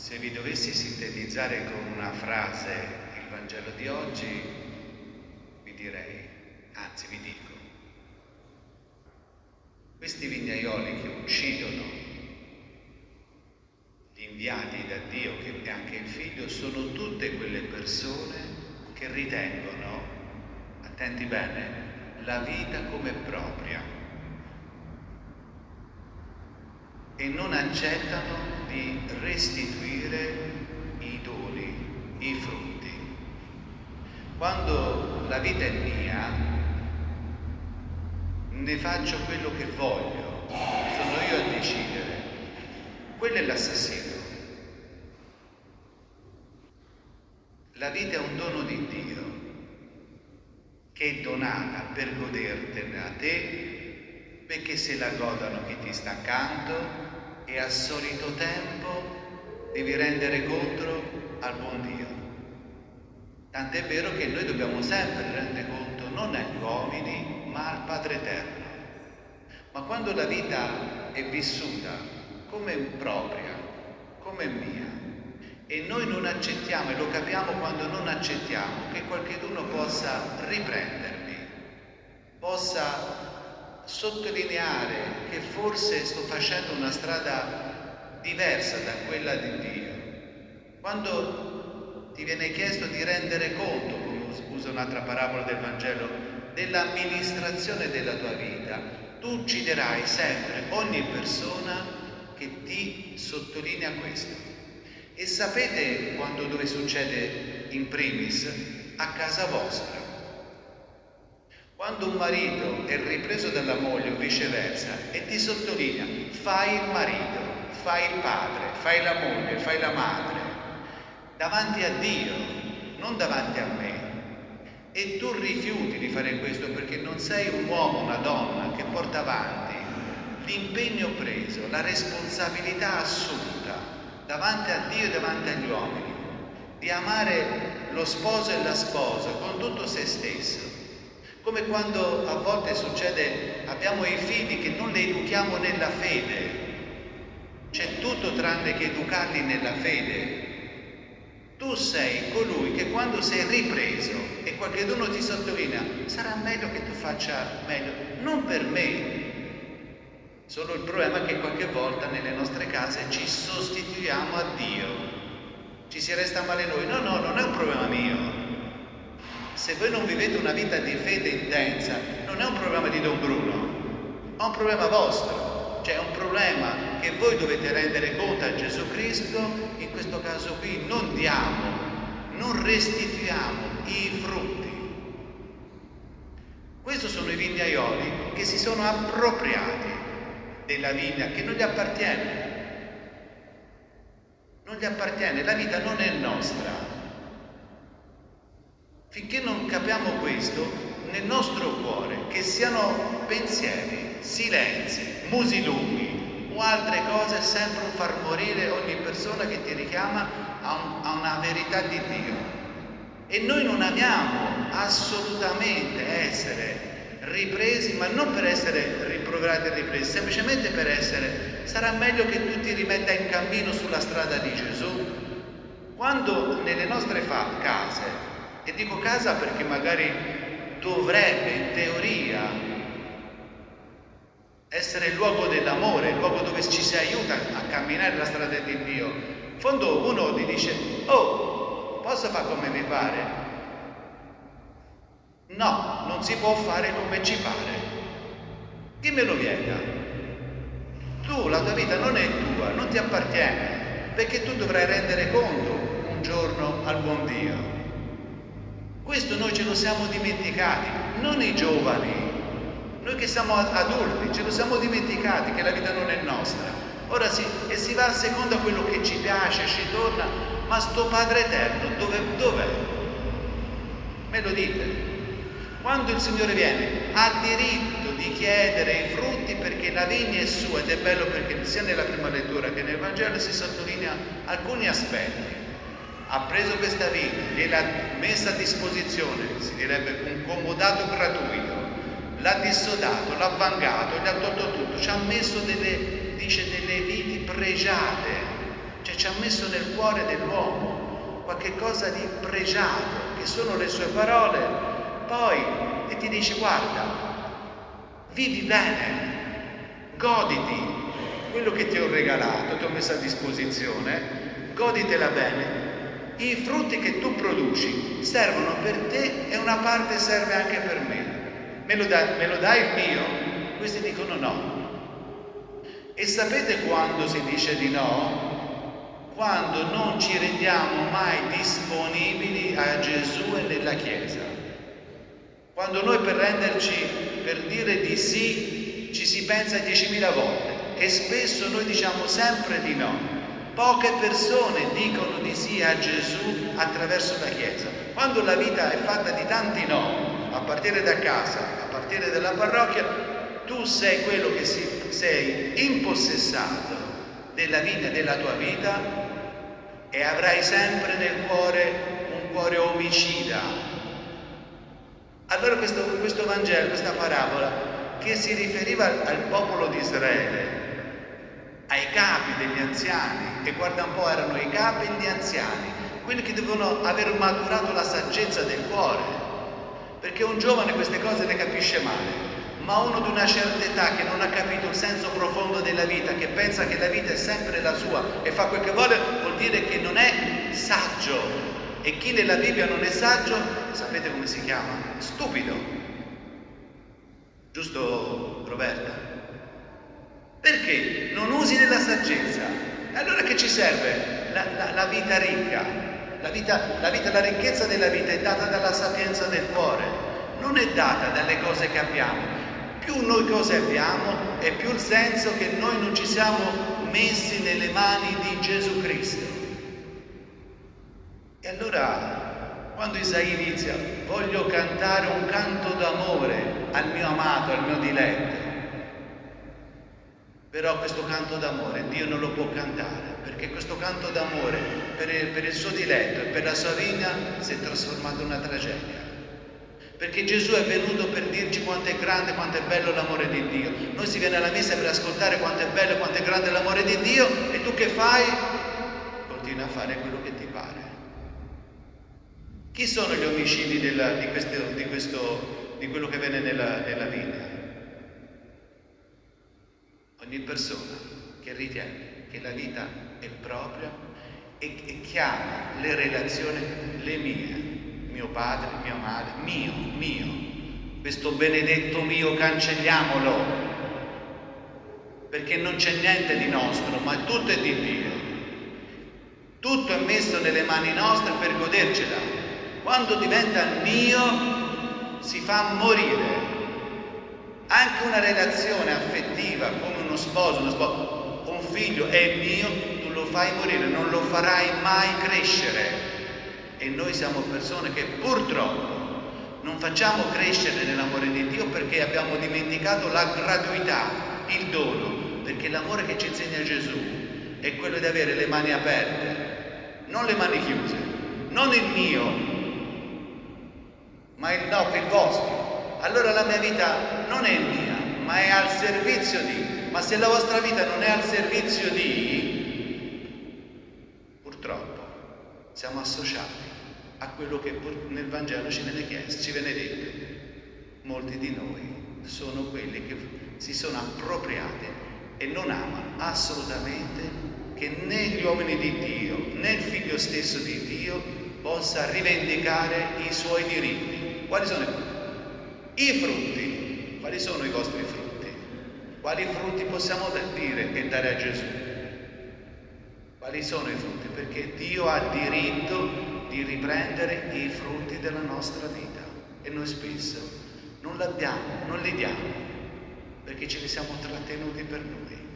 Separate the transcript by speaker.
Speaker 1: Se vi dovessi sintetizzare con una frase il Vangelo di oggi, vi direi, anzi vi dico, questi vignaioli che uccidono gli inviati da Dio, che è anche il Figlio, sono tutte quelle persone che ritengono, attenti bene, la vita come propria e non accettano di restituire i doni, i frutti. Quando la vita è mia, ne faccio quello che voglio, sono io a decidere. Quello è l'assassino. La vita è un dono di Dio che è donata per godertene a te, perché se la godano chi ti sta accanto e al solito tempo devi rendere conto al buon Dio. Tant'è vero che noi dobbiamo sempre rendere conto non agli uomini ma al Padre Eterno. Ma quando la vita è vissuta come propria, come mia, e noi non accettiamo, e lo capiamo quando non accettiamo, che qualcuno possa riprendermi, possa sottolineare che forse sto facendo una strada diversa da quella di Dio. Quando ti viene chiesto di rendere conto, come usa un'altra parabola del Vangelo, dell'amministrazione della tua vita, tu ucciderai sempre ogni persona che ti sottolinea questo. E sapete dove succede in primis? A casa vostra. Quando un marito è ripreso dalla moglie o viceversa e ti sottolinea, fai il marito, fai il padre, fai la moglie, fai la madre, davanti a Dio, non davanti a me, e tu rifiuti di fare questo perché non sei un uomo, una donna che porta avanti l'impegno preso, la responsabilità assunta davanti a Dio e davanti agli uomini, di amare lo sposo e la sposa con tutto se stesso. Come quando a volte succede, abbiamo i figli che non li educhiamo nella fede. C'è tutto tranne che educarli nella fede. Tu sei colui che quando sei ripreso e qualcuno ti sottolinea, sarà meglio che tu faccia meglio, non per me. Solo il problema è che qualche volta nelle nostre case ci sostituiamo a Dio. Ci si resta male noi. No, non è un problema mio. Se voi non vivete una vita di fede intensa, non è un problema di Don Bruno, è un problema vostro. Cioè è un problema che voi dovete rendere conto a Gesù Cristo, in questo caso qui non diamo, non restituiamo i frutti. Questi sono i vignaioli che si sono appropriati della vigna che non gli appartiene. Non gli appartiene, la vita non è nostra. Finché non capiamo questo, nel nostro cuore, che siano pensieri, silenzi, musi lunghi o altre cose, è sempre un far morire ogni persona che ti richiama a una verità di Dio. E noi non amiamo assolutamente essere ripresi, ma non per essere rimprovernati e ripresi, semplicemente per essere, sarà meglio che tu ti rimetta in cammino sulla strada di Gesù. Quando nelle nostre case, e dico casa perché magari dovrebbe in teoria essere il luogo dell'amore, il luogo dove ci si aiuta a camminare la strada di Dio. In fondo uno ti dice, oh, posso fare come mi pare? No, non si può fare come ci pare. Chi me lo vieta? Tu, la tua vita non è tua, non ti appartiene, perché tu dovrai rendere conto un giorno al buon Dio. Questo noi ce lo siamo dimenticati, non i giovani, noi che siamo adulti, ce lo siamo dimenticati che la vita non è nostra. Ora si va a seconda quello che ci piace, ci torna, ma sto Padre Eterno dov'è? Me lo dite? Quando il Signore viene, ha diritto di chiedere i frutti perché la vigna è sua, ed è bello perché sia nella prima lettura che nel Vangelo si sottolinea alcuni aspetti. Ha preso questa vigna, gliel'ha messa a disposizione, si direbbe un comodato gratuito, l'ha dissodato, l'ha vangato, gli ha tolto tutto, ci ha messo delle viti pregiate, Cioè ci ha messo nel cuore dell'uomo qualche cosa di pregiato, che sono le sue parole, poi, e ti dice: guarda, vivi bene, goditi quello che ti ho regalato, ti ho messo a disposizione, goditela bene. I frutti che tu produci servono per te e una parte serve anche per me. Me lo dai il mio? Questi dicono no. E sapete quando si dice di no? Quando non ci rendiamo mai disponibili a Gesù e nella Chiesa. Quando noi per dire di sì ci si pensa 10.000 volte e spesso noi diciamo sempre di no. Poche persone dicono di sì a Gesù attraverso la Chiesa. Quando la vita è fatta di tanti no, a partire da casa, a partire dalla parrocchia, tu sei quello che sei impossessato della vita e della tua vita e avrai sempre nel cuore un cuore omicida. Allora questo Vangelo, questa parabola, che si riferiva al popolo di Israele, ai capi degli anziani, e guarda un po', erano i capi e gli anziani, quelli che devono aver maturato la saggezza del cuore, perché un giovane queste cose le capisce male, ma uno di una certa età che non ha capito il senso profondo della vita, che pensa che la vita è sempre la sua e fa quel che vuole, vuol dire che non è saggio. E chi nella Bibbia non è saggio, sapete come si chiama? Stupido. Giusto, Roberta? Perché non usi della saggezza? E allora che ci serve la vita ricca? La ricchezza della vita è data dalla sapienza del cuore, non è data dalle cose che abbiamo. Più noi cose abbiamo e più il senso che noi non ci siamo messi nelle mani di Gesù Cristo. E allora, quando Isaia inizia: voglio cantare un canto d'amore al mio amato, al mio diletto. Però questo canto d'amore Dio non lo può cantare, perché questo canto d'amore per il suo diletto e per la sua vita si è trasformato in una tragedia. Perché Gesù è venuto per dirci quanto è grande, quanto è bello l'amore di Dio. Noi si viene alla messa per ascoltare quanto è bello e quanto è grande l'amore di Dio, e tu che fai? Continui a fare quello che ti pare. Chi sono gli omicidi di quello che viene nella vita? Ogni persona che ritiene che la vita è propria e chiama le relazioni le mio padre, mia madre, mio, questo benedetto mio cancelliamolo, perché non c'è niente di nostro, ma tutto è di Dio. Tutto è messo nelle mani nostre per godercela. Quando diventa mio si fa morire. Anche una relazione affettiva come uno sposo, un figlio è mio, tu lo fai morire, non lo farai mai crescere. E noi siamo persone che purtroppo non facciamo crescere nell'amore di Dio perché abbiamo dimenticato la gratuità, il dono, perché l'amore che ci insegna Gesù è quello di avere le mani aperte, non le mani chiuse, non il mio, ma il vostro. Allora la mia vita non è mia, ma è al servizio di. Ma se la vostra vita non è al servizio di, purtroppo siamo associati a quello che nel Vangelo ci viene chiesto, ci viene detto. Molti di noi sono quelli che si sono appropriati e non amano assolutamente che né gli uomini di Dio né il Figlio stesso di Dio possa rivendicare i suoi diritti. Quali sono i frutti? Quali sono i vostri frutti? Quali frutti possiamo dire e dare a Gesù? Quali sono i frutti? Perché Dio ha diritto di riprendere i frutti della nostra vita e noi spesso non li diamo perché ce li siamo trattenuti per noi.